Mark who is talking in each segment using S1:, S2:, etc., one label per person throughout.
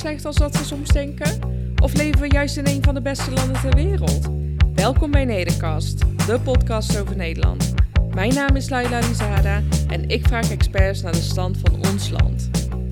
S1: slecht als dat ze soms denken? Of leven we juist in een van de beste landen ter wereld? Welkom bij Nederkast, de podcast over Nederland. Mijn naam is Laila Lizada en ik vraag experts naar de stand van ons land.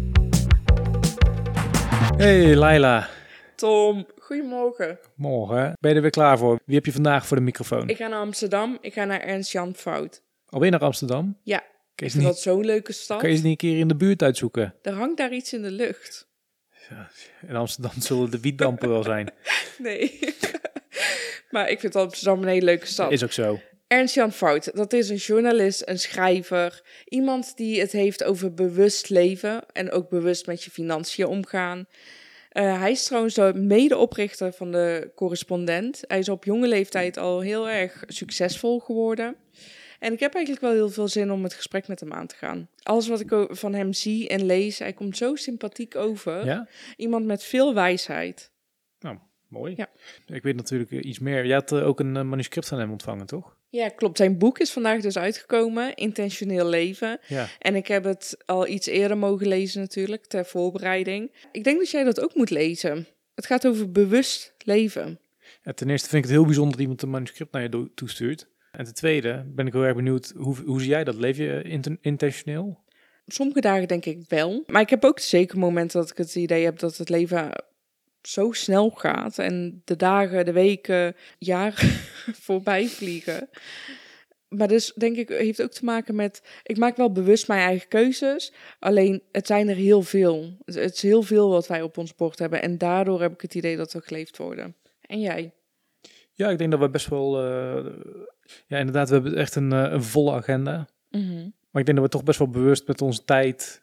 S2: Hey Laila.
S1: Tom, goedemorgen.
S2: Morgen. Ben je er weer klaar voor? Wie heb je vandaag voor de microfoon?
S1: Ik ga naar Amsterdam, ik ga naar Ernst-Jan Fout.
S2: Alweer naar Amsterdam?
S1: Ja,
S2: Ik
S1: vind dat zo'n leuke stad.
S2: Kan je ze niet een keer in de buurt uitzoeken?
S1: Er hangt daar iets in de lucht.
S2: Ja, in Amsterdam zullen de wietdampen wel zijn.
S1: Nee, maar ik vind Amsterdam een hele leuke stad.
S2: Is ook zo.
S1: Ernst-Jan Fout, dat is een journalist, een schrijver. Iemand die het heeft over bewust leven en ook bewust met je financiën omgaan. Hij is trouwens de medeoprichter van de Correspondent. Hij is op jonge leeftijd al heel erg succesvol geworden. En ik heb eigenlijk wel heel veel zin om het gesprek met hem aan te gaan. Alles wat ik van hem zie en lees, hij komt zo sympathiek over.
S2: Ja?
S1: Iemand met veel wijsheid.
S2: Nou, mooi.
S1: Ja.
S2: Ik weet natuurlijk iets meer. Je had ook een manuscript van hem ontvangen, toch?
S1: Ja, klopt. Zijn boek is vandaag dus uitgekomen, Intentioneel Leven.
S2: Ja.
S1: En ik heb het al iets eerder mogen lezen natuurlijk, ter voorbereiding. Ik denk dat jij dat ook moet lezen. Het gaat over bewust leven.
S2: Ja, ten eerste vind ik het heel bijzonder dat iemand een manuscript naar je toestuurt. En ten tweede ben ik heel erg benieuwd, hoe zie jij dat? Leef je intentioneel?
S1: Sommige dagen denk ik wel. Maar ik heb ook zeker momenten dat ik het idee heb dat het leven zo snel gaat. En de dagen, de weken, jaren voorbij vliegen. Maar dus denk ik, heeft ook te maken met, ik maak wel bewust mijn eigen keuzes. Alleen het zijn er heel veel. Het is heel veel wat wij op ons bord hebben. En daardoor heb ik het idee dat we geleefd worden. En jij?
S2: Ja, ik denk dat we best wel... ja, inderdaad, we hebben echt een volle agenda.
S1: Mm-hmm.
S2: Maar ik denk dat we toch best wel bewust met onze tijd,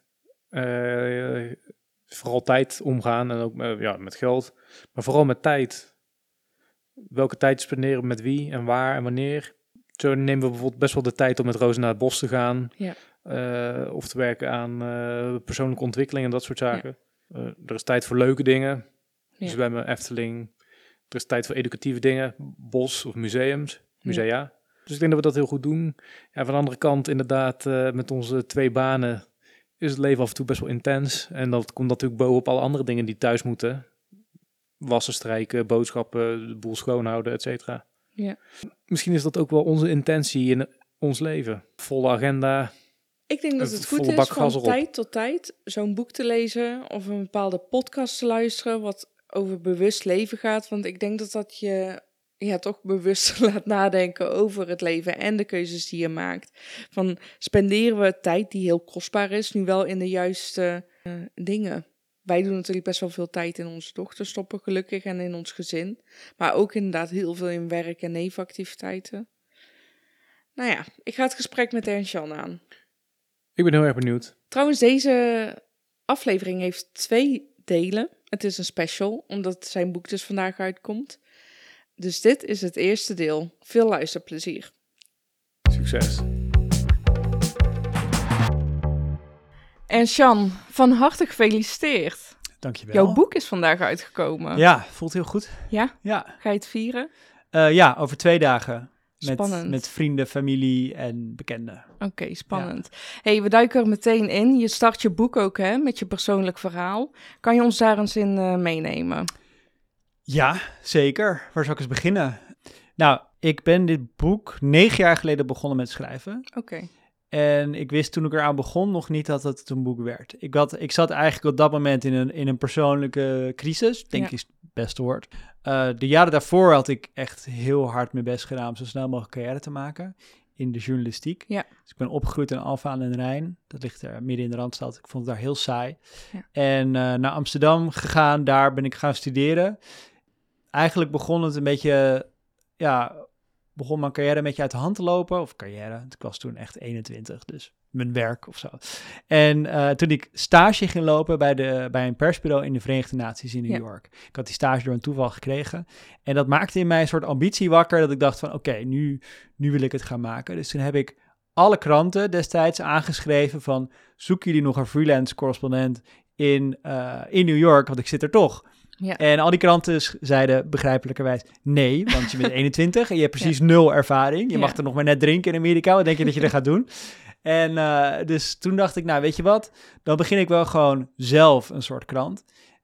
S2: vooral tijd omgaan en ook met geld. Maar vooral met tijd. Welke tijd spenderen met wie en waar en wanneer. Zo nemen we bijvoorbeeld best wel de tijd om met Roos naar het bos te gaan.
S1: Ja.
S2: Of te werken aan persoonlijke ontwikkeling en dat soort zaken. Ja. Er is tijd voor leuke dingen.
S1: Ja.
S2: Zwemmen, Efteling. Er is tijd voor educatieve dingen. Bos of musea. Ja. Dus ik denk dat we dat heel goed doen. Ja, van de andere kant inderdaad, met onze 2 banen is het leven af en toe best wel intens. En dat komt natuurlijk bovenop alle andere dingen die thuis moeten. Wassen, strijken, boodschappen, de boel schoonhouden, et cetera.
S1: Ja.
S2: Misschien is dat ook wel onze intentie in ons leven. Volle agenda.
S1: Ik denk dat het goed is van tijd tot tijd zo'n boek te lezen of een bepaalde podcast te luisteren wat over bewust leven gaat. Want ik denk dat je toch bewust laat nadenken over het leven en de keuzes die je maakt. Van spenderen we tijd die heel kostbaar is nu wel in de juiste dingen? Wij doen natuurlijk best wel veel tijd in onze dochter stoppen, gelukkig, en in ons gezin. Maar ook inderdaad heel veel in werk en nevenactiviteiten. Nou ja, ik ga het gesprek met Ernst-Jan aan.
S2: Ik ben heel erg benieuwd.
S1: Trouwens, deze aflevering heeft 2 delen. Het is een special, omdat zijn boek dus vandaag uitkomt. Dus dit is het eerste deel. Veel luisterplezier.
S2: Succes.
S1: Ernst-Jan, van harte gefeliciteerd.
S3: Dankjewel.
S1: Jouw boek is vandaag uitgekomen.
S3: Ja, voelt heel goed.
S1: Ja?
S3: Ja,
S1: Ga je het vieren?
S3: ja, over 2 dagen.
S1: Spannend.
S3: Met vrienden, familie en bekenden.
S1: Oké, spannend. Ja. Hey, we duiken er meteen in. Je start je boek ook, hè, met je persoonlijk verhaal. Kan je ons daar eens in meenemen?
S3: Ja, zeker. Waar zou ik eens beginnen? Nou, ik ben dit boek 9 jaar geleden begonnen met schrijven.
S1: Oké.
S3: En ik wist toen ik eraan begon nog niet dat het een boek werd. Ik zat eigenlijk op dat moment in een persoonlijke crisis, denk ik is het beste woord. De jaren daarvoor had ik echt heel hard mijn best gedaan om zo snel mogelijk carrière te maken in de journalistiek.
S1: Ja.
S3: Dus ik ben opgegroeid in Alphen aan den Rijn. Dat ligt er midden in de Randstad. Ik vond het daar heel saai.
S1: Ja.
S3: En naar Amsterdam gegaan, daar ben ik gaan studeren. Eigenlijk begon het een beetje, begon mijn carrière een beetje uit de hand te lopen. Of carrière, ik was toen echt 21, dus mijn werk of zo. En toen ik stage ging lopen bij een persbureau in de Verenigde Naties in New York. Ik had die stage door een toeval gekregen. En dat maakte in mij een soort ambitie wakker, dat ik dacht van oké, nu wil ik het gaan maken. Dus toen heb ik alle kranten destijds aangeschreven van zoeken jullie nog een freelance correspondent in New York, want ik zit er toch.
S1: Ja.
S3: En al die kranten zeiden begrijpelijkerwijs nee, want je bent 21 en je hebt precies 0 ervaring. Je mag er nog maar net drinken in Amerika. Wat denk je dat je er gaat doen? En dus toen dacht ik, nou weet je wat, dan begin ik wel gewoon zelf een soort krant.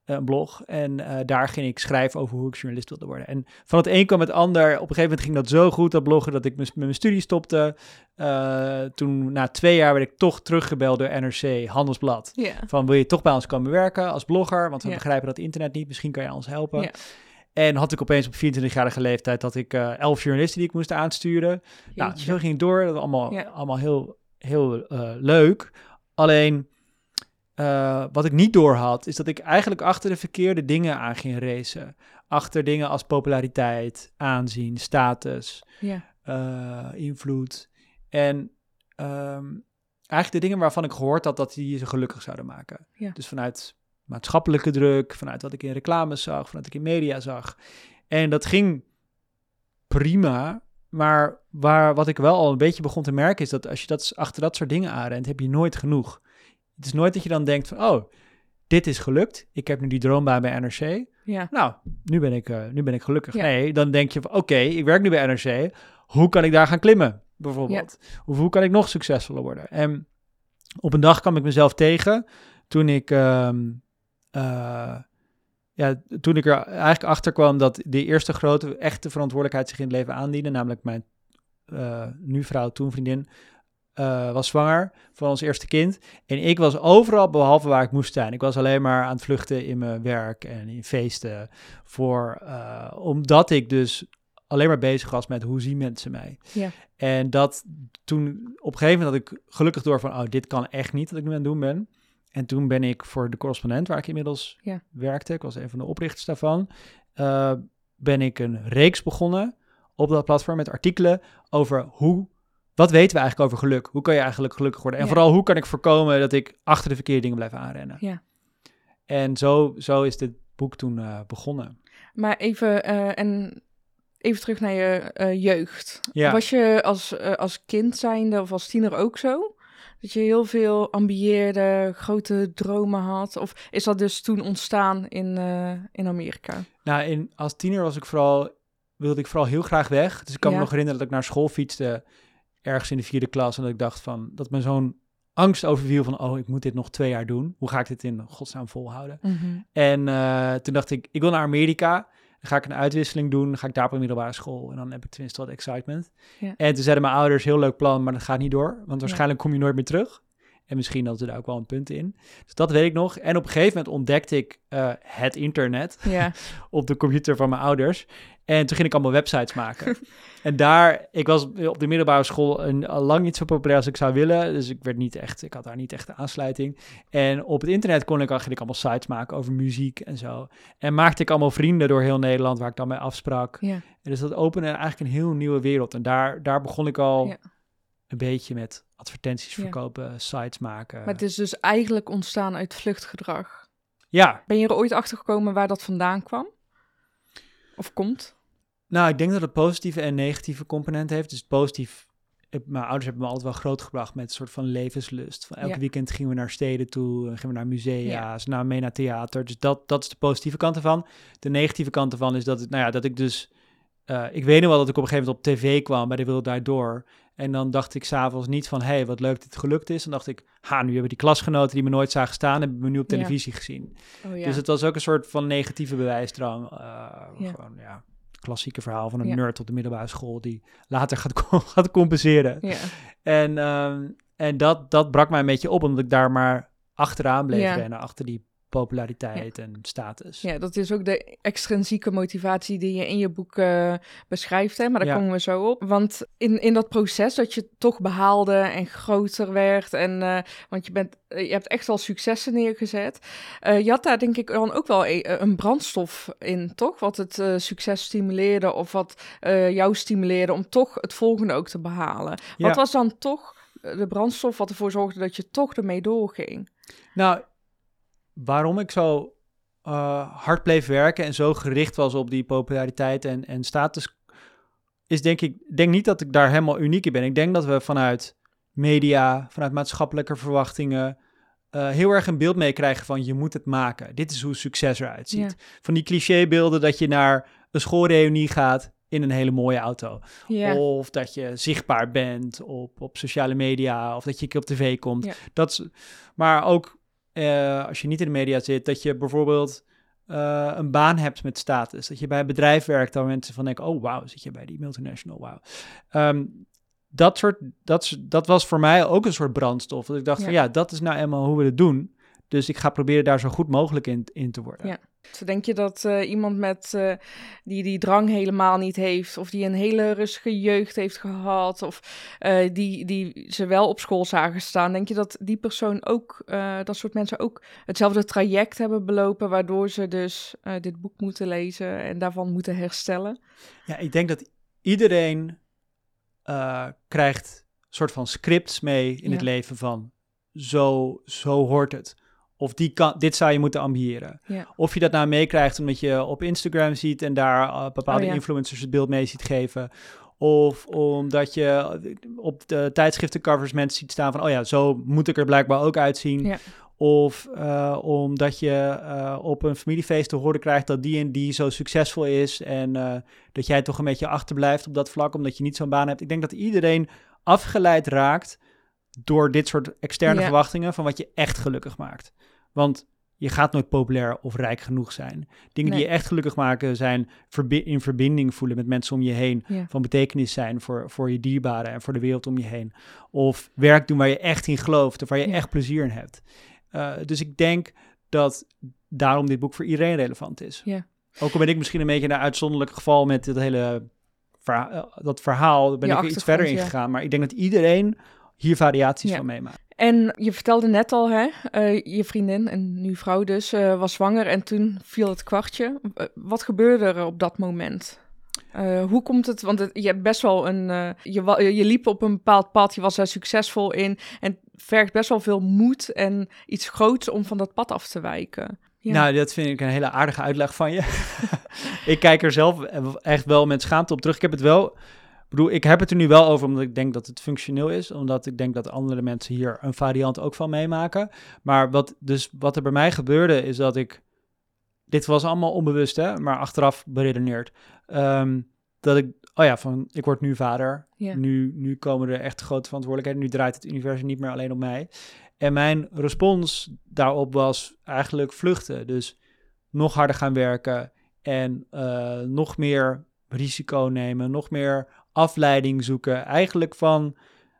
S3: een blog. En daar ging ik schrijven over hoe ik journalist wilde worden. En van het een kwam het ander. Op een gegeven moment ging dat zo goed, dat bloggen, dat ik met mijn studie stopte. Toen na 2 jaar werd ik toch teruggebeld door NRC Handelsblad.
S1: Yeah.
S3: Van, wil je toch bij ons komen werken als blogger? Want we begrijpen dat internet niet. Misschien kan je ons helpen. Yeah. En had ik opeens op 24-jarige leeftijd dat ik 11 journalisten die ik moest aansturen. Nou, zo ging het door. Dat was allemaal heel leuk. Alleen, wat ik niet door had, is dat ik eigenlijk achter de verkeerde dingen aan ging racen. Achter dingen als populariteit, aanzien, status, invloed. En eigenlijk de dingen waarvan ik gehoord had dat die ze gelukkig zouden maken. Ja. Dus vanuit maatschappelijke druk, vanuit wat ik in reclames zag, vanuit wat ik in media zag. En dat ging prima, maar wat ik wel al een beetje begon te merken is dat als je achter dat soort dingen aanrent, heb je nooit genoeg. Het is nooit dat je dan denkt van, oh, dit is gelukt. Ik heb nu die droombaan bij NRC. Ja. Nou, nu ben ik gelukkig. Ja. Nee, dan denk je van, oké, ik werk nu bij NRC. Hoe kan ik daar gaan klimmen, bijvoorbeeld? Ja. Of hoe kan ik nog succesvoller worden? En op een dag kwam ik mezelf tegen toen ik er eigenlijk achter kwam dat de eerste grote, echte verantwoordelijkheid zich in het leven aandiende, namelijk mijn nu vrouw, toen vriendin, was zwanger van ons eerste kind. En ik was overal behalve waar ik moest zijn. Ik was alleen maar aan het vluchten in mijn werk en in feesten. Omdat ik dus alleen maar bezig was met hoe zien mensen mij. Ja. En dat toen op een gegeven moment had ik gelukkig door van, dit kan echt niet wat ik nu aan het doen ben. En toen ben ik voor de Correspondent, waar ik inmiddels werkte, ik was een van de oprichters daarvan, ben ik een reeks begonnen op dat platform met artikelen over wat weten we eigenlijk over geluk? Hoe kan je eigenlijk gelukkig worden? En vooral, hoe kan ik voorkomen dat ik achter de verkeerde dingen blijf aanrennen? Ja. En zo is dit boek toen begonnen.
S1: Maar even terug naar je jeugd. Ja. Was je als kind zijnde of als tiener ook zo? Dat je heel veel ambieerde, grote dromen had? Of is dat dus toen ontstaan in Amerika?
S3: Nou, als tiener wilde ik vooral heel graag weg. Dus ik kan me nog herinneren dat ik naar school fietste, ergens in de 4e klas, en dat ik dacht dat me zo'n angst overviel van, ik moet dit nog 2 jaar doen. Hoe ga ik dit in godsnaam volhouden? Mm-hmm. En toen dacht ik wil naar Amerika. Dan ga ik een uitwisseling doen. Dan ga ik daar op een middelbare school. En dan heb ik tenminste wat excitement. Ja. En toen zeiden mijn ouders, heel leuk plan, maar dat gaat niet door. Want waarschijnlijk kom je nooit meer terug. En misschien hadden ze daar ook wel een punt in. Dus dat weet ik nog. En op een gegeven moment ontdekte ik het internet op de computer van mijn ouders. En toen ging ik allemaal websites maken. En ik was op de middelbare school al lang niet zo populair als ik zou willen. Dus ik had daar niet echt de aansluiting. En op het internet ging ik allemaal sites maken over muziek en zo. En maakte ik allemaal vrienden door heel Nederland waar ik dan mee afsprak. Ja. En dus dat opende eigenlijk een heel nieuwe wereld. En daar begon ik al een beetje met advertenties verkopen, sites maken.
S1: Maar het is dus eigenlijk ontstaan uit vluchtgedrag.
S3: Ja.
S1: Ben je er ooit achter gekomen waar dat vandaan kwam? Of komt?
S3: Nou, ik denk dat het positieve en negatieve component heeft. Dus positief, mijn ouders hebben me altijd wel grootgebracht met een soort van levenslust. Van elk weekend gingen we naar steden toe, gingen we naar musea, mee naar theater. Dus dat is de positieve kant ervan. De negatieve kant ervan is dat ik dus... ik weet nog wel dat ik op een gegeven moment op tv kwam bij De Wereld Draait Door. En dan dacht ik s'avonds niet van, wat leuk dit gelukt is. Dan dacht ik, nu hebben die klasgenoten die me nooit zagen staan, hebben me nu op televisie gezien. Oh, ja. Dus het was ook een soort van negatieve bewijsdrang. Gewoon, het klassieke verhaal van een nerd op de middelbare school die later gaat compenseren. Ja. En dat brak mij een beetje op, omdat ik daar maar achteraan bleef rennen, achter die populariteit en status.
S1: Ja, dat is ook de extrinsieke motivatie die je in je boek beschrijft, hè? Maar daar komen we zo op. Want in dat proces dat je toch behaalde en groter werd, en want je hebt echt wel successen neergezet. Je had daar denk ik dan ook wel een brandstof in, toch? Wat het succes stimuleerde of wat jou stimuleerde om toch het volgende ook te behalen. Ja. Wat was dan toch de brandstof wat ervoor zorgde dat je toch ermee doorging?
S3: Nou, waarom ik zo hard bleef werken en zo gericht was op die populariteit en status, is denk niet dat ik daar helemaal uniek in ben. Ik denk dat we vanuit media, vanuit maatschappelijke verwachtingen, heel erg een beeld meekrijgen van je moet het maken. Dit is hoe succes eruit ziet. Ja. Van die clichébeelden dat je naar een schoolreunie gaat in een hele mooie auto. Ja. Of dat je zichtbaar bent op sociale media, of dat je op tv komt. Ja. Maar ook als je niet in de media zit, dat je bijvoorbeeld een baan hebt met status. Dat je bij een bedrijf werkt waar mensen van denken, oh wauw, zit je bij die multinational, wauw. Dat was voor mij ook een soort brandstof. Dat ik dacht van dat is nou eenmaal hoe we het doen. Dus ik ga proberen daar zo goed mogelijk in te worden.
S1: Ja. Dus denk je dat iemand met die drang helemaal niet heeft, of die een hele rustige jeugd heeft gehad, of die ze wel op school zagen staan, denk je dat die persoon ook, dat soort mensen ook hetzelfde traject hebben belopen, waardoor ze dus dit boek moeten lezen en daarvan moeten herstellen?
S3: Ja, ik denk dat iedereen krijgt een soort van scripts mee in het leven van zo hoort het. Of dit zou je moeten ambiëren. Ja. Of je dat nou meekrijgt omdat je op Instagram ziet en daar bepaalde influencers het beeld mee ziet geven. Of omdat je op de tijdschriftencovers mensen ziet staan van, zo moet ik er blijkbaar ook uitzien. Ja. Of omdat je op een familiefeest te horen krijgt dat die en die zo succesvol is. En dat jij toch een beetje achterblijft op dat vlak, omdat je niet zo'n baan hebt. Ik denk dat iedereen afgeleid raakt door dit soort externe verwachtingen van wat je echt gelukkig maakt. Want je gaat nooit populair of rijk genoeg zijn. Dingen die je echt gelukkig maken zijn in verbinding voelen met mensen om je heen. Ja. Van betekenis zijn voor je dierbaren en voor de wereld om je heen. Of werk doen waar je echt in gelooft of waar je echt plezier in hebt. Dus ik denk dat daarom dit boek voor iedereen relevant is. Ja. Ook al ben ik misschien een beetje een uitzonderlijk geval met dit hele dat verhaal. Daar ben ik iets verder in gegaan. Maar ik denk dat iedereen hier variaties van meemaakt.
S1: En je vertelde net al, je vriendin en nu vrouw dus, was zwanger en toen viel het kwartje. Wat gebeurde er op dat moment? Hoe komt het? Want je hebt best wel je liep op een bepaald pad, je was daar succesvol in en het vergt best wel veel moed en iets groots om van dat pad af te wijken. Ja.
S3: Nou, dat vind ik een hele aardige uitleg van je. Ik kijk er zelf echt wel met schaamte op terug. Ik heb het er nu wel over omdat ik denk dat het functioneel is. Omdat ik denk dat andere mensen hier een variant ook van meemaken. Maar wat er bij mij gebeurde is dat dit was allemaal onbewust, maar achteraf beredeneerd. Dat ik word nu vader. Ja. Nu komen er echt grote verantwoordelijkheden. Nu draait het universum niet meer alleen op mij. En mijn respons daarop was eigenlijk vluchten. Dus nog harder gaan werken en nog meer risico nemen, nog meer afleiding zoeken. Eigenlijk van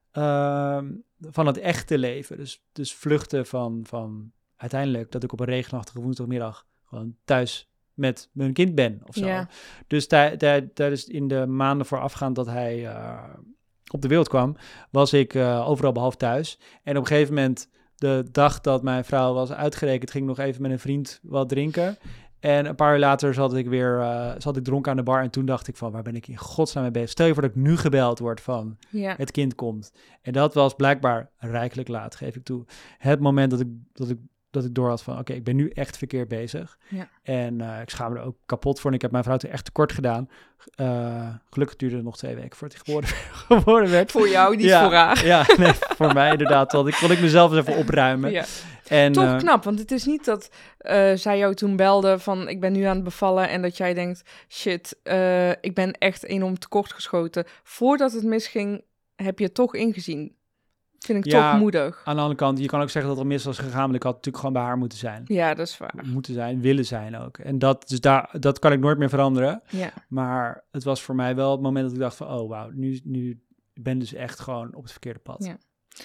S3: het echte leven. Dus vluchten van uiteindelijk dat ik op een regenachtige woensdagmiddag gewoon thuis met mijn kind ben of zo. Ja. Dus tijdens in de maanden voorafgaand dat hij op de wereld kwam, was ik overal behalve thuis. En op een gegeven moment, de dag dat mijn vrouw was uitgerekend, ging ik nog even met een vriend wat drinken. En een paar uur later zat ik dronken aan de bar en toen dacht ik van, waar ben ik in godsnaam mee bezig? Stel je voor dat ik nu gebeld word van, het kind komt. En dat was blijkbaar rijkelijk laat, geef ik toe. Het moment dat ik door had van, oké, ik ben nu echt verkeerd bezig. Ja. En ik schaam me er ook kapot voor en ik heb mijn vrouw toen echt tekort gedaan. Gelukkig duurde het nog 2 weken voordat hij geboren werd.
S1: Voor jou, niet voor haar.
S3: Ja, nee, voor mij inderdaad. Want kon ik mezelf eens even opruimen. Ja.
S1: En, toch knap, want het is niet dat zij jou toen belde van ik ben nu aan het bevallen en dat jij denkt, shit, ik ben echt enorm tekortgeschoten. Voordat het misging, heb je het toch ingezien. Vind ik toch moedig.
S3: Aan de andere kant, je kan ook zeggen dat er mis was gegaan, maar ik had natuurlijk gewoon bij haar moeten zijn.
S1: Ja, dat is waar.
S3: Moeten zijn, willen zijn ook. En dat kan ik nooit meer veranderen. Ja. Maar het was voor mij wel het moment dat ik dacht van, oh wauw, nu ben dus echt gewoon op het verkeerde pad. Ja.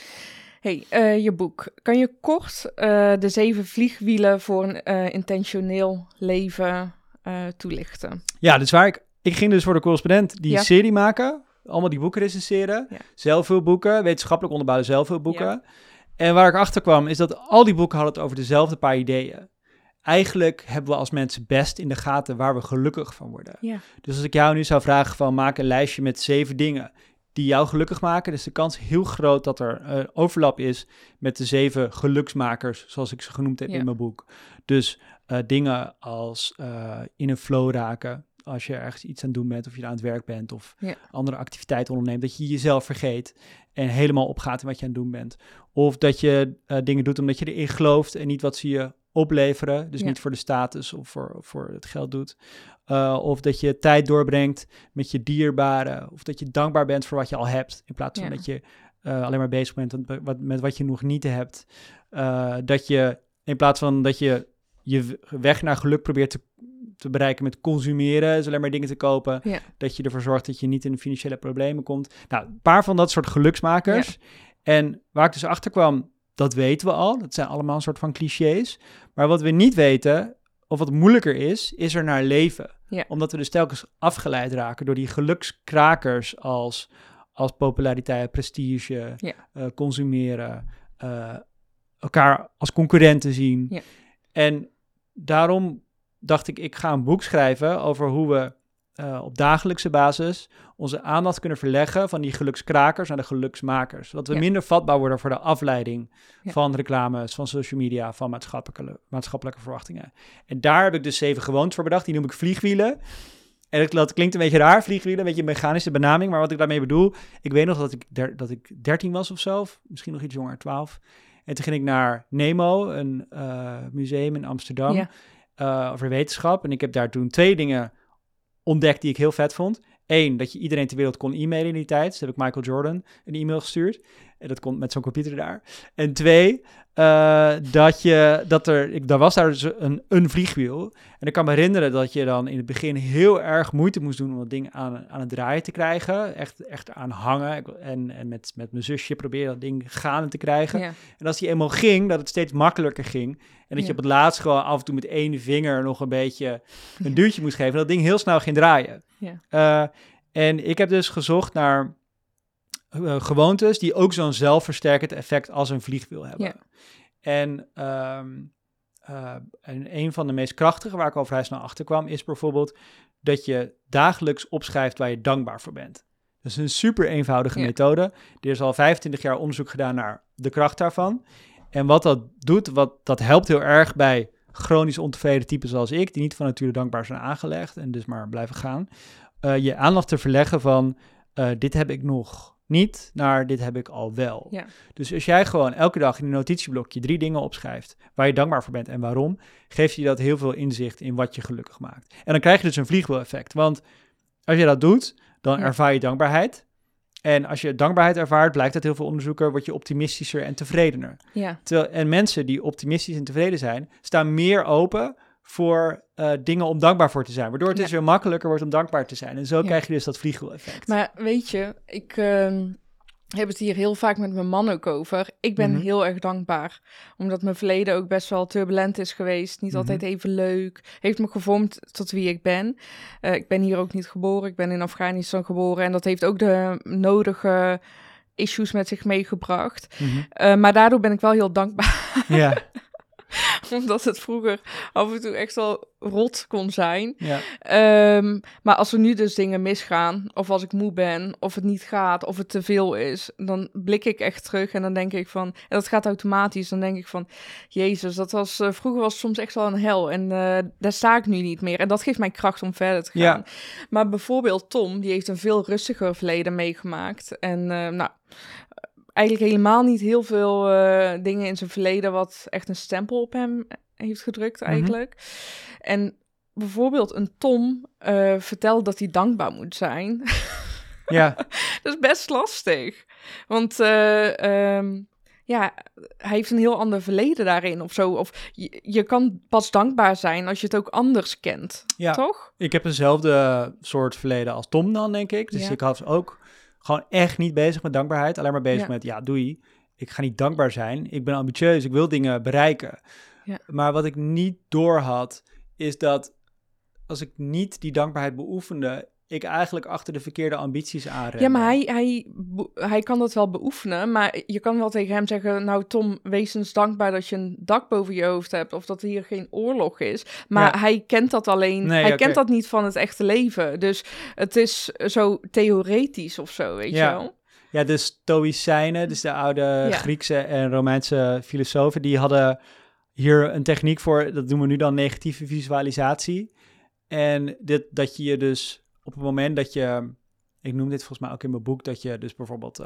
S1: Hey, je boek. Kan je kort de 7 vliegwielen voor een intentioneel leven toelichten? Ja,
S3: dus ik ging dus voor de correspondent die serie maken. Allemaal die boeken recenseren. Ja. Zelfhulpboeken, wetenschappelijk onderbouwde zelfhulpboeken. Ja. En waar ik achter kwam is dat al die boeken hadden het over dezelfde paar ideeën. Eigenlijk hebben we als mensen best in de gaten waar we gelukkig van worden. Ja. Dus als ik jou nu zou vragen van maak een lijstje met 7 dingen die jou gelukkig maken, dus de kans heel groot dat er overlap is met de 7 geluksmakers, zoals ik ze genoemd heb in mijn boek. Dus dingen als in een flow raken, als je ergens iets aan het doen bent of je aan het werk bent of andere activiteiten onderneemt, dat je jezelf vergeet en helemaal opgaat in wat je aan het doen bent. Of dat je dingen doet omdat je erin gelooft en niet wat ze je opleveren, dus niet voor de status of voor het geld doet. Of dat je tijd doorbrengt met je dierbaren, of dat je dankbaar bent voor wat je al hebt, in plaats van dat je alleen maar bezig bent met wat je nog niet hebt. Dat je, in plaats van dat je je weg naar geluk probeert te bereiken met consumeren, dus alleen maar dingen te kopen, dat je ervoor zorgt dat je niet in de financiële problemen komt. Nou, een paar van dat soort geluksmakers. Ja. En waar ik dus achter kwam, dat weten we al. Dat zijn allemaal een soort van clichés. Maar wat we niet weten, of wat moeilijker is er naar leven. Ja. Omdat we dus telkens afgeleid raken door die gelukskrakers als populariteit, prestige, consumeren, elkaar als concurrenten zien. Ja. En daarom dacht ik ga een boek schrijven over hoe we op dagelijkse basis onze aandacht kunnen verleggen van die gelukskrakers naar de geluksmakers. Zodat we minder vatbaar worden voor de afleiding van reclames, van social media, van maatschappelijke verwachtingen. En daar heb ik dus 7 gewoontes voor bedacht. Die noem ik vliegwielen. En dat klinkt een beetje raar, vliegwielen, een beetje een mechanische benaming. Maar wat ik daarmee bedoel, ik weet nog dat ik 13 was of zo, of misschien nog iets jonger, 12. En toen ging ik naar Nemo, een museum in Amsterdam, over wetenschap. En ik heb daar toen 2 dingen ontdekt die ik heel vet vond. 1, dat je iedereen ter wereld kon e-mailen in die tijd. Dus heb ik Michael Jordan een e-mail gestuurd. En dat kon met zo'n computer daar. En 2, daar was daar dus een vliegwiel. En ik kan me herinneren dat je dan in het begin heel erg moeite moest doen om dat ding aan het draaien te krijgen. Echt aan hangen. En met mijn zusje probeerde dat ding gaande te krijgen. Ja. En als die eenmaal ging, dat het steeds makkelijker ging. En dat je op het laatst gewoon af en toe met 1 vinger nog een beetje een duwtje moest geven. En dat ding heel snel ging draaien. Ja. En ik heb dus gezocht naar gewoontes die ook zo'n zelfversterkend effect als een vliegwiel hebben. Ja. En een van de meest krachtige, waar ik al vrij snel achter kwam, is bijvoorbeeld dat je dagelijks opschrijft waar je dankbaar voor bent. Dat is een super eenvoudige methode. Er is al 25 jaar onderzoek gedaan naar de kracht daarvan. En wat dat doet, dat helpt heel erg bij chronisch ontevreden typen zoals ik, die niet van nature dankbaar zijn aangelegd en dus maar blijven gaan. Je aandacht te verleggen van dit heb ik nog niet naar dit heb ik al wel. Ja. Dus als jij gewoon elke dag in een notitieblokje 3 dingen opschrijft waar je dankbaar voor bent en waarom, geeft je dat heel veel inzicht in wat je gelukkig maakt. En dan krijg je dus een vliegwiel-effect. Want als je dat doet, dan ervaar je dankbaarheid. En als je dankbaarheid ervaart, blijkt uit heel veel onderzoeken, word je optimistischer en tevredener. Ja. En mensen die optimistisch en tevreden zijn, staan meer open voor dingen om dankbaar voor te zijn. Waardoor het dus weer makkelijker wordt om dankbaar te zijn. En zo krijg je dus dat vliegwiel-effect.
S1: Maar weet je, ik heb het hier heel vaak met mijn man ook over. Ik ben heel erg dankbaar. Omdat mijn verleden ook best wel turbulent is geweest. Niet altijd even leuk. Heeft me gevormd tot wie ik ben. Ik ben hier ook niet geboren. Ik ben in Afghanistan geboren. En dat heeft ook de nodige issues met zich meegebracht. Maar daardoor ben ik wel heel dankbaar. Ja. Omdat het vroeger af en toe echt wel rot kon zijn. Ja. Maar als er nu dus dingen misgaan, of als ik moe ben, of het niet gaat, of het te veel is, dan blik ik echt terug en dan denk ik van, en dat gaat automatisch, dan denk ik van, Jezus, dat was, vroeger was het soms echt wel een hel en daar sta ik nu niet meer. En dat geeft mij kracht om verder te gaan. Ja. Maar bijvoorbeeld Tom, die heeft een veel rustiger verleden meegemaakt. En eigenlijk helemaal niet heel veel dingen in zijn verleden wat echt een stempel op hem heeft gedrukt eigenlijk. En bijvoorbeeld een Tom vertelt dat hij dankbaar moet zijn. Ja. Dat is best lastig. Want hij heeft een heel ander verleden daarin of zo. Of je kan pas dankbaar zijn als je het ook anders kent, toch?
S3: Ik heb eenzelfde soort verleden als Tom dan, denk ik. Dus ik had ook gewoon echt niet bezig met dankbaarheid. Alleen maar bezig met, doei. Ik ga niet dankbaar zijn. Ik ben ambitieus. Ik wil dingen bereiken. Ja. Maar wat ik niet doorhad, is dat als ik niet die dankbaarheid beoefende, ik eigenlijk achter de verkeerde ambities aanrende.
S1: Ja, maar hij kan dat wel beoefenen. Maar je kan wel tegen hem zeggen, nou Tom, wees eens dankbaar dat je een dak boven je hoofd hebt. Of dat hier geen oorlog is. Maar hij kent dat alleen. Hij kent dat niet van het echte leven. Dus het is zo theoretisch of zo, weet je wel.
S3: Ja, de Stoïcijnen, dus de oude Griekse en Romeinse filosofen, die hadden hier een techniek voor, dat doen we nu dan negatieve visualisatie. En dat je dus op het moment dat je, ik noem dit volgens mij ook in mijn boek, dat je dus bijvoorbeeld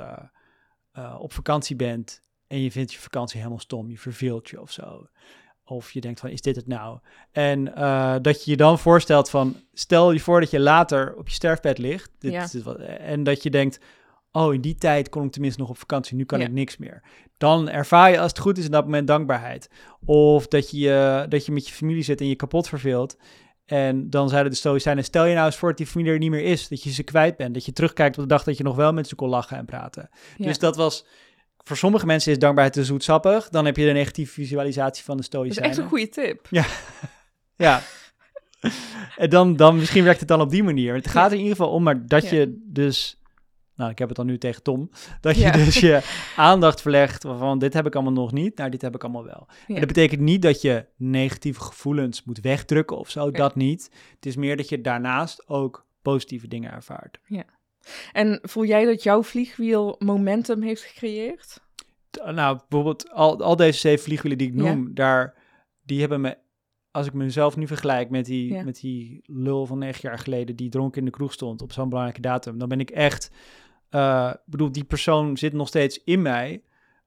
S3: op vakantie bent en je vindt je vakantie helemaal stom, je verveelt je of zo. Of je denkt van, is dit het nou? En dat je je dan voorstelt van, stel je voor dat je later op je sterfbed ligt. En dat je denkt, oh, in die tijd kon ik tenminste nog op vakantie, nu kan ik niks meer. Dan ervaar je, als het goed is, in dat moment dankbaarheid. Of dat je met je familie zit en je kapot verveelt. En dan zeiden de Stoïcijnen, stel je nou eens voor dat die familie er niet meer is, dat je ze kwijt bent, dat je terugkijkt op de dag dat je nog wel met ze kon lachen en praten. Ja. Dus dat was, voor sommige mensen is dankbaarheid te zoetsappig. Dan heb je de negatieve visualisatie van de Stoïcijnen.
S1: Dat is echt een goede tip.
S3: Ja, ja. En dan misschien werkt het dan op die manier. Het gaat er in ieder geval om, maar dat je dus... Nou, ik heb het dan nu tegen Tom. Dat je dus je aandacht verlegt van dit heb ik allemaal nog niet, naar dit heb ik allemaal wel. Ja. En dat betekent niet dat je negatieve gevoelens moet wegdrukken of zo, dat niet. Het is meer dat je daarnaast ook positieve dingen ervaart.
S1: Ja. En voel jij dat jouw vliegwiel momentum heeft gecreëerd?
S3: Nou, bijvoorbeeld al deze 7 vliegwielen die ik noem, die hebben me, als ik mezelf nu vergelijk met die lul van 9 jaar geleden die dronken in de kroeg stond op zo'n belangrijke datum, dan ben ik echt... die persoon zit nog steeds in mij,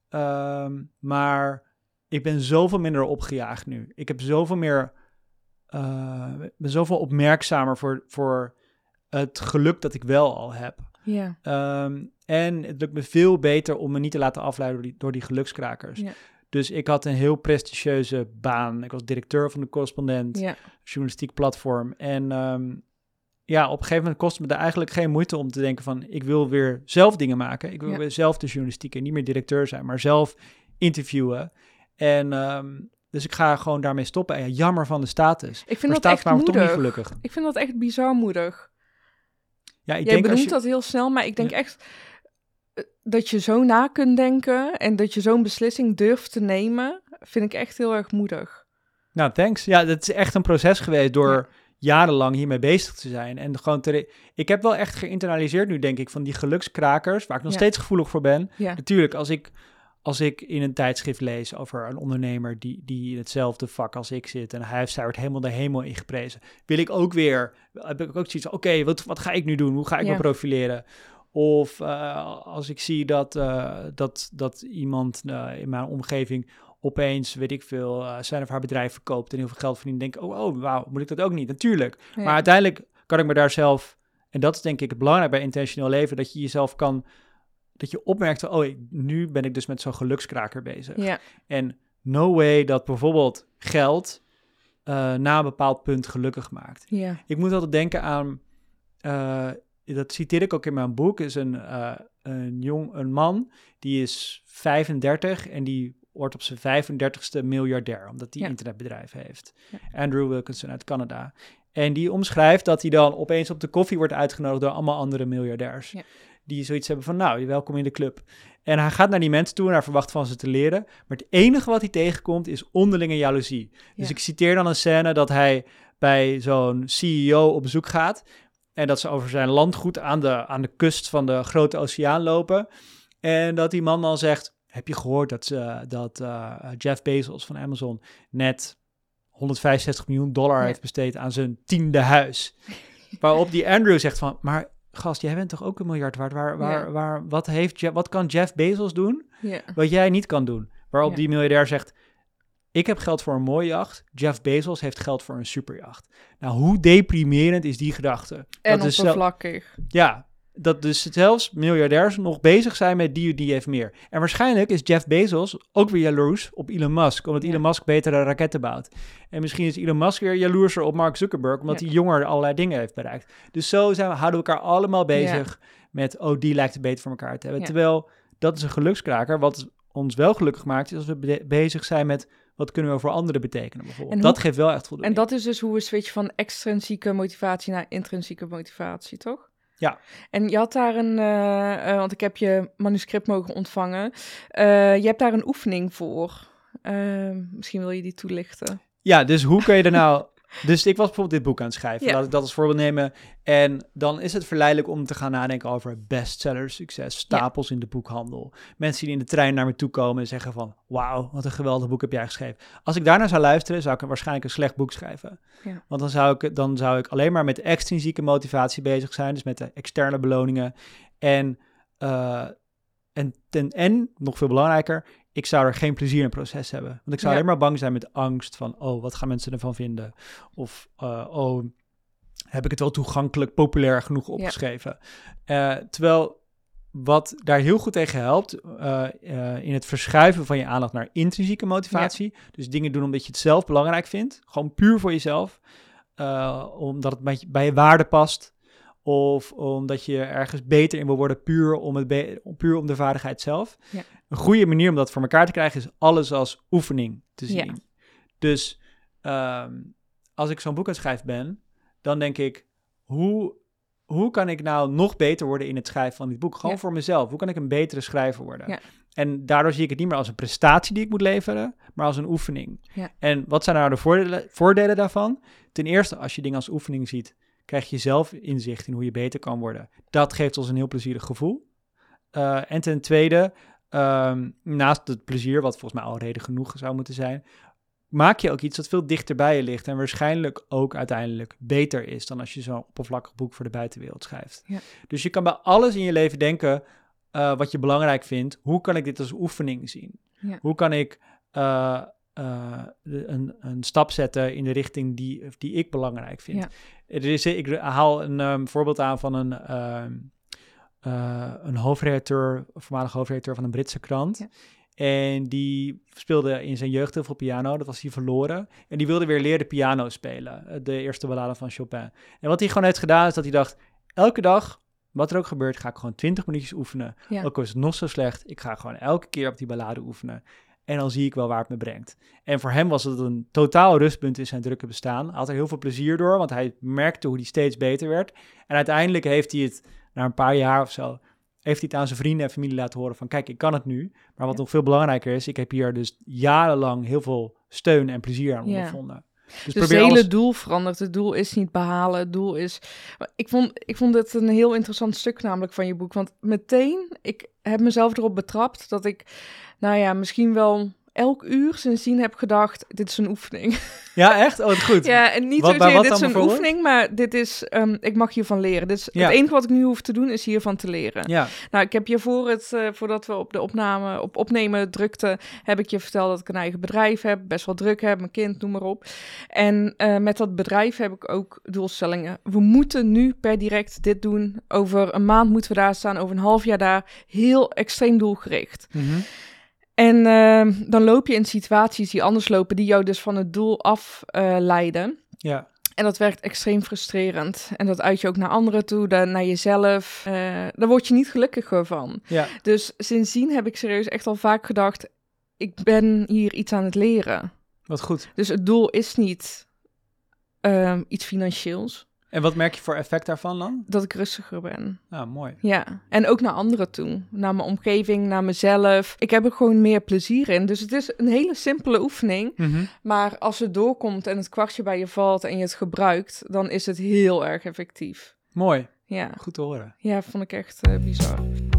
S3: maar ik ben zoveel minder opgejaagd nu. Ik heb zoveel meer, ben zoveel opmerkzamer voor het geluk dat ik wel al heb.
S1: Ja.
S3: En het lukt me veel beter om me niet te laten afleiden door die gelukskrakers. Ja. Dus ik had een heel prestigieuze baan. Ik was directeur van de Correspondent, journalistiek platform. En op een gegeven moment kostte me daar eigenlijk geen moeite om te denken van... ik wil weer zelf dingen maken. Ik wil weer zelf de journalistiek en niet meer directeur zijn, maar zelf interviewen. En dus ik ga gewoon daarmee stoppen. En jammer van de status.
S1: Ik vind dat echt moedig. Toch niet gelukkig. Ik vind dat echt bizar moedig.
S3: Ja,
S1: Jij benoemt dat heel snel, maar ik denk echt... dat je zo na kunt denken en dat je zo'n beslissing durft te nemen, vind ik echt heel erg moedig.
S3: Nou, thanks. Ja, dat is echt een proces geweest door jarenlang hiermee bezig te zijn. En gewoon ik heb wel echt geïnternaliseerd nu, denk ik, van die gelukskrakers, waar ik nog steeds gevoelig voor ben. Ja. Natuurlijk, als ik in een tijdschrift lees over een ondernemer die in hetzelfde vak als ik zit en hij wordt helemaal de hemel ingeprezen, heb ik ook zoiets van, oké, wat ga ik nu doen? Hoe ga ik me profileren? Of als ik zie dat iemand in mijn omgeving opeens, weet ik veel, zijn of haar bedrijf verkoopt en heel veel geld verdient, denk ik, wauw, moet ik dat ook niet? Natuurlijk. Ja. Maar uiteindelijk kan ik me daar zelf, en dat is denk ik het belangrijk bij intentioneel leven, dat je jezelf dat je opmerkt van, nu ben ik dus met zo'n gelukskraker bezig. Ja. En no way dat bijvoorbeeld geld na een bepaald punt gelukkig maakt. Ja. Ik moet altijd denken aan... dat citeer ik ook in mijn boek, is een man, die is 35 en die wordt op zijn 35ste miljardair, omdat hij internetbedrijf heeft. Ja. Andrew Wilkinson uit Canada. En die omschrijft dat hij dan opeens op de koffie wordt uitgenodigd door allemaal andere miljardairs. Ja. Die zoiets hebben van, nou, welkom in de club. En hij gaat naar die mensen toe en hij verwacht van ze te leren. Maar het enige wat hij tegenkomt is onderlinge jaloezie. Dus ik citeer dan een scène dat hij bij zo'n CEO op bezoek gaat en dat ze over zijn landgoed aan de kust van de grote oceaan lopen. En dat die man dan zegt, heb je gehoord dat Jeff Bezos van Amazon net $165 miljoen heeft besteed aan zijn 10e huis? Waarop die Andrew zegt van, maar gast, jij bent toch ook $1 miljard waard? Wat kan Jeff Bezos doen wat jij niet kan doen? Waarop die miljardair zegt, ik heb geld voor een mooie jacht. Jeff Bezos heeft geld voor een superjacht. Nou, hoe deprimerend is die gedachte?
S1: En oppervlakkig.
S3: Ja, dat dus zelfs miljardairs nog bezig zijn met die heeft meer. En waarschijnlijk is Jeff Bezos ook weer jaloers op Elon Musk, omdat Elon Musk betere raketten bouwt. En misschien is Elon Musk weer jaloerser op Mark Zuckerberg, omdat hij jonger allerlei dingen heeft bereikt. Dus zo houden we elkaar allemaal bezig met, die lijkt het beter voor elkaar te hebben. Ja. Terwijl, dat is een gelukskraker. Wat ons wel gelukkig maakt, is als we bezig zijn met, wat kunnen we voor anderen betekenen bijvoorbeeld. Dat geeft wel echt voldoening.
S1: En dat is dus hoe we switchen van extrinsieke motivatie naar intrinsieke motivatie, toch?
S3: Ja.
S1: En je had daar want ik heb je manuscript mogen ontvangen. Je hebt daar een oefening voor. Misschien wil je die toelichten.
S3: Ja, dus hoe kun je er nou... Dus ik was bijvoorbeeld dit boek aan het schrijven. Laat ik dat als voorbeeld nemen. En dan is het verleidelijk om te gaan nadenken over bestseller succes. Stapels in de boekhandel. Mensen die in de trein naar me toe komen en zeggen van, wauw, wat een geweldig boek heb jij geschreven. Als ik daarnaar zou luisteren, zou ik waarschijnlijk een slecht boek schrijven. Ja. Want dan zou ik alleen maar met extrinsieke motivatie bezig zijn. Dus met de externe beloningen. En nog veel belangrijker, ik zou er geen plezier in het proces hebben. Want ik zou alleen maar bang zijn met angst van, wat gaan mensen ervan vinden? Of, heb ik het wel toegankelijk, populair genoeg opgeschreven? Terwijl wat daar heel goed tegen helpt, in het verschuiven van je aandacht naar intrinsieke motivatie. Ja. Dus dingen doen omdat je het zelf belangrijk vindt. Gewoon puur voor jezelf. Omdat het bij je waarde past. Of omdat je ergens beter in wil worden, puur om de vaardigheid zelf. Ja. Een goede manier om dat voor elkaar te krijgen is alles als oefening te zien. Ja. Dus als ik zo'n boek aan het schrijven ben, dan denk ik, hoe kan ik nou nog beter worden in het schrijven van dit boek? Gewoon voor mezelf. Hoe kan ik een betere schrijver worden? Ja. En daardoor zie ik het niet meer als een prestatie die ik moet leveren, maar als een oefening. Ja. En wat zijn nou de voordelen daarvan? Ten eerste, als je dingen als oefening ziet, krijg je zelf inzicht in hoe je beter kan worden. Dat geeft ons een heel plezierig gevoel. En ten tweede, naast het plezier, wat volgens mij al reden genoeg zou moeten zijn, maak je ook iets dat veel dichter bij je ligt en waarschijnlijk ook uiteindelijk beter is dan als je zo'n oppervlakkig boek voor de buitenwereld schrijft. Ja. Dus je kan bij alles in je leven denken wat je belangrijk vindt. Hoe kan ik dit als oefening zien? Ja. Hoe kan ik een stap zetten in de richting die ik belangrijk vind? Ja. Ik haal een voorbeeld aan van een hoofdredacteur, voormalig hoofdredacteur van een Britse krant. Ja. En die speelde in zijn jeugd heel veel piano. Dat was hij verloren. En die wilde weer leren piano spelen. De eerste ballade van Chopin. En wat hij gewoon heeft gedaan is dat hij dacht, elke dag, wat er ook gebeurt, ga ik gewoon 20 minuutjes oefenen. Ja. Ook al is het nog zo slecht, ik ga gewoon elke keer op die ballade oefenen. En dan zie ik wel waar het me brengt. En voor hem was het een totaal rustpunt in zijn drukke bestaan. Hij had er heel veel plezier door, want hij merkte hoe hij steeds beter werd. En uiteindelijk heeft hij het, na een paar jaar of zo, heeft hij het aan zijn vrienden en familie laten horen van, kijk, ik kan het nu. Maar wat nog veel belangrijker is, ik heb hier dus jarenlang heel veel steun en plezier aan ondervonden.
S1: Dus het hele doel verandert. Het doel is niet behalen. Het doel is... Ik vond het een heel interessant stuk namelijk van je boek. Want meteen, ik heb mezelf erop betrapt dat ik, misschien wel elk uur sindsdien heb gedacht, dit is een oefening.
S3: Ja, echt? Oh, goed.
S1: Ja, en niet zozeer dit is een oefening, maar dit is, ik mag hiervan leren. Dus het enige wat ik nu hoef te doen, is hiervan te leren. Ja. Nou, ik heb je voordat we op de opnemen drukten, heb ik je verteld dat ik een eigen bedrijf heb, best wel druk heb, mijn kind, noem maar op. En met dat bedrijf heb ik ook doelstellingen. We moeten nu per direct dit doen. Over een maand moeten we daar staan, over een half jaar daar. Heel extreem doelgericht. Mm-hmm. En dan loop je in situaties die anders lopen, die jou dus van het doel afleiden. Ja. En dat werkt extreem frustrerend. En dat uit je ook naar anderen toe, naar jezelf. Daar word je niet gelukkiger van. Ja. Dus sindsdien heb ik serieus echt al vaak gedacht, ik ben hier iets aan het leren.
S3: Wat goed.
S1: Dus het doel is niet iets financieels.
S3: En wat merk je voor effect daarvan dan?
S1: Dat ik rustiger ben.
S3: Ah, mooi.
S1: Ja, en ook naar anderen toe. Naar mijn omgeving, naar mezelf. Ik heb er gewoon meer plezier in. Dus het is een hele simpele oefening. Mm-hmm. Maar als het doorkomt en het kwartje bij je valt en je het gebruikt, dan is het heel erg effectief.
S3: Mooi.
S1: Ja.
S3: Goed te horen.
S1: Ja, vond ik echt bizar.